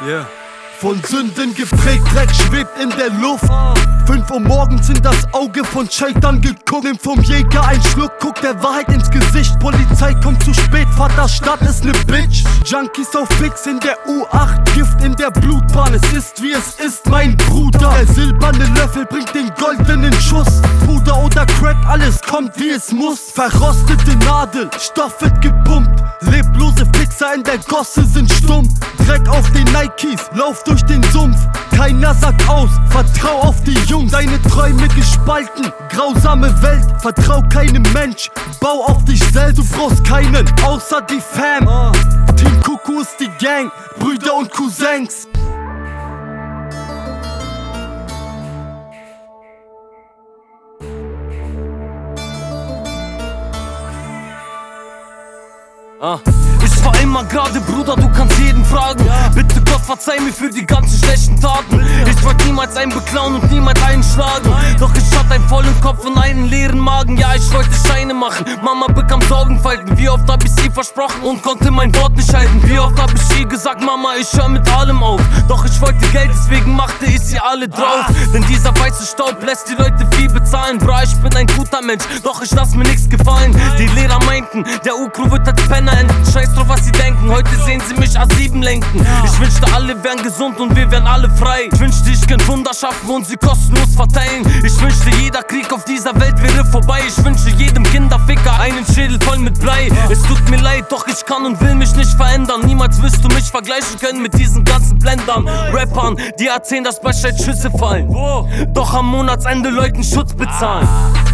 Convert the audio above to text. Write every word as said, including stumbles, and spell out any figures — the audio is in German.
Yeah. Von Sünden geprägt, Dreck schwebt in der Luft. Fünf Uhr morgens in das Auge von Scheitern geguckt. Nimm vom Jäger ein Schluck, guck der Wahrheit ins Gesicht. Polizei kommt zu spät, Vater Stadt ist ne Bitch. Junkies auf Fix in der U acht, Gift in der Blutbahn. Es ist wie es ist, mein Bruder. Der silberne Löffel bringt den goldenen Schuss. Puder oder Crack, alles kommt wie es muss. Verrostete Nadel, Stoff wird gepumpt. Leblose Fixer in der Gosse sind stumm. Dreck auf den Nikes, lauf durch den Sumpf. Keiner sagt aus, vertrau auf die Jungs. Deine Träume gespalten, grausame Welt. Vertrau keinem Mensch, bau auf dich selbst. Du brauchst keinen, außer die Fam. Team Kuku ist die Gang, Brüder und Cousins. Ah. Ich war immer gerade, Bruder, du kannst jeden fragen. Bitte Gott, verzeih mir für die ganzen schlechten Taten. Ich wollte niemals einen beklauen und niemals einen schlagen. Doch ich hatte einen vollen Kopf und einen leeren Magen. Ja, ich wollte Scheine machen, Mama bekam Sorgenfalten. Wie oft hab ich sie versprochen und konnte mein Wort nicht halten. Wie oft hab ich ihr gesagt, Mama, ich hör mit allem auf. Doch ich wollte Geld, deswegen machte ich sie alle drauf. Denn dieser weiße Staub lässt die Leute viel bezahlen. Bra, ich bin ein guter Mensch, doch ich lass mir nichts gefallen. Die Lehrer meinten, der U-Crew wird als Penner enden. Scheiß drauf, was sie denken, heute sehen sie mich A sieben lenken. Ich wünschte, alle wären gesund und wir wären alle frei. Ich wünschte, ich könnte Wunder schaffen und sie kostenlos verteilen. Ich wünschte, jeder Krieg auf dieser Welt wäre vorbei. Ich wünschte jedem Kinderficker einen Schädel voll mit Blei. Es tut mir leid, doch ich kann und will mich nicht verändern. Niemals wirst du mich vergleichen können mit diesen ganzen Blendern. Rappern, die erzählen, dass bei Scheiß Schüsse fallen, doch am Monatsende Leuten Schutz bezahlen.